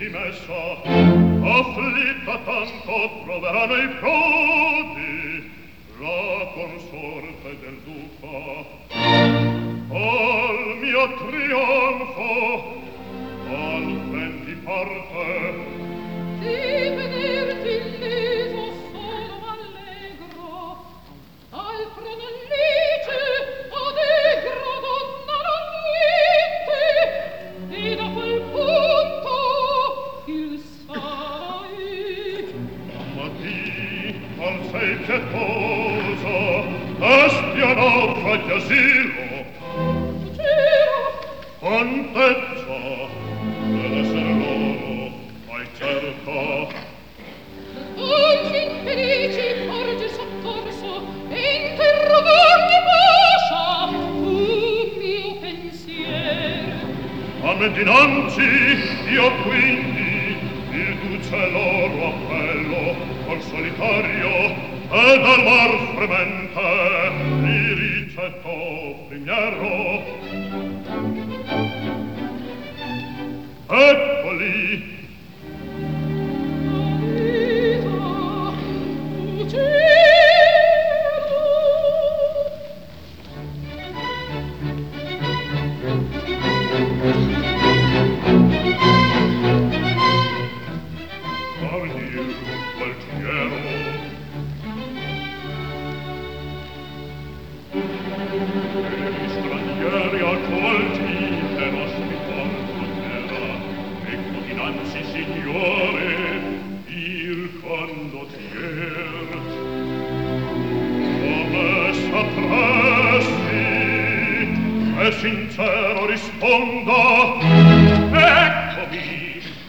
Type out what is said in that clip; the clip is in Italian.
dimessa, afflitta tanto troveranno i prodi la consorte del duca. Al mio trionfo, al ben di parte, di vederti illeso sono allegro, altro non lice, adegra donna non niente, ed a quel punto il sai. ma di, al sei pietosa, espia fra gli asilo, contezza dell'essere loro, hai certo. Oggi infelici porge soccorso e interrogarmi pascia fu mio pensiero. A me dinanzi io quindi il duce loro appello col solitario ed al mar fremente li ricetto primiero. Eccoli. Sincero risponda, eccomi.